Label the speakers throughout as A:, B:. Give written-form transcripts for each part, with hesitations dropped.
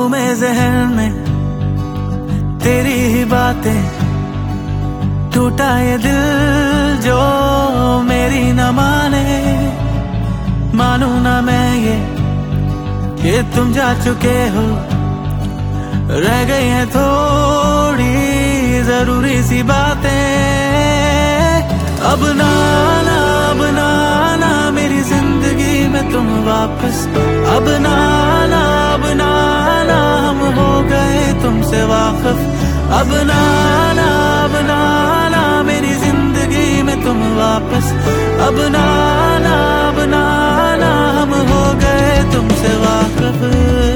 A: घूमे जहन में तेरी ही बातें, टूटा ये दिल जो मेरी न माने। मानूं ना मैं ये तुम जा चुके हो, रह गई हैं थोड़ी जरूरी सी बातें। अब ना मेरी जिंदगी में तुम वापस, अब ना हम हो गए तुमसे वाकिफ। अब ना मेरी जिंदगी में तुम वापस, अब ना हम हो गए तुमसे वाकिफ।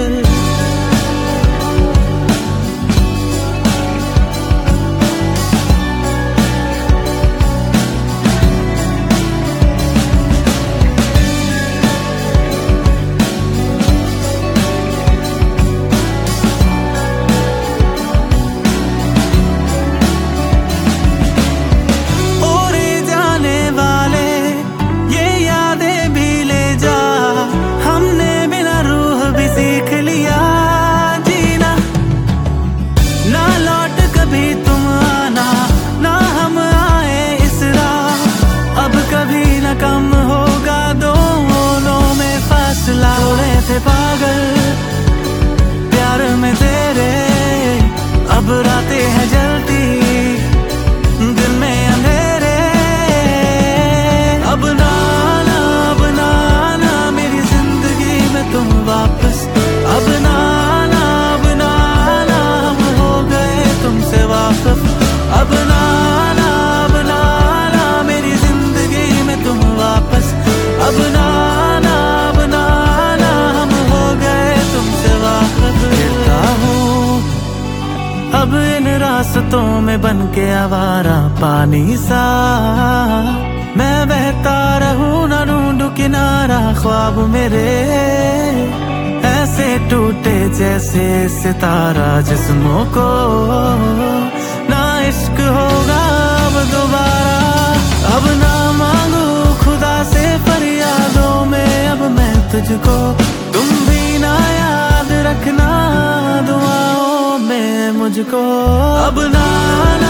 A: कम होगा दोनों में फासला। थोड़े थे पागल प्यार में तेरे, अब रातें हैं जलती दिल में अंधेरे। अब ना मेरी जिंदगी में तुम वापस, अब ना हम हो गए तुमसे वाकिफ। अब ना मेरी जिंदगी में तुम वापस, अब ना हम हो गए तुमसे वाकिफ। गिरता हूँ अब इन रास्तों में बन के आवारा पानी सा, मैं बहता रहूं ना ढूंढूं किनारा। ख्वाब मेरे ऐसे टूटे जैसे सितारा, जिस्मों को ना इश्क होगा अब दोबारा। अब ना मांगू खुदा से फरियादों में अब मैं तुझको, तुम भी ना याद रखना दुआओं में मुझको। अब ना